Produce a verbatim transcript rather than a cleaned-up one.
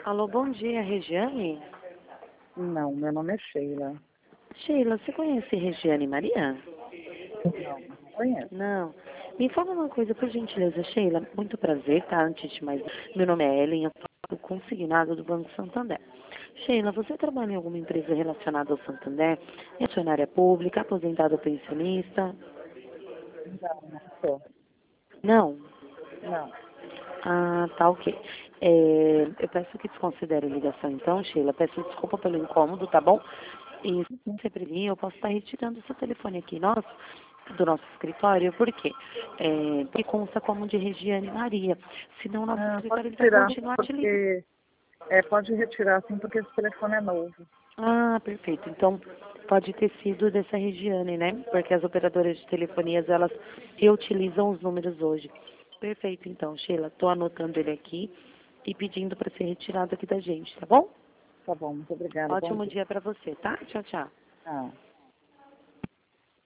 Alô, bom dia, Regiane? Não, meu nome é Sheila. Sheila, você conhece Regiane Maria? Não, não conheço. Não. Me fala uma coisa, por gentileza, Sheila. Muito prazer, tá? Antes de mais, meu nome é Ellen, eu sou consignado do Banco Santander. Sheila, você trabalha em alguma empresa relacionada ao Santander? É funcionária pública, aposentada ou pensionista? Não, não sou. Não? Não. Ah, tá, ok. É, eu peço que desconsidere a ligação então, Sheila. Peço desculpa pelo incômodo, tá bom? E se Uhum. você prevenir, eu posso estar retirando o seu telefone aqui nosso, do nosso escritório, por quê? É, porque consta como de Regiane Maria. Senão o nosso Ah, pode escritório ele vai tirar, continuar te ligando. porque... É, pode retirar, sim, porque esse telefone é novo. Ah, perfeito. Então, pode ter sido dessa Regiane, né? Porque as operadoras de telefonias, elas reutilizam os números hoje. Perfeito, então, Sheila. Estou anotando ele aqui e pedindo para ser retirado aqui da gente, tá bom? Tá bom, muito obrigada. Bom Ótimo dia. dia para você, tá? Tchau, tchau. Ah.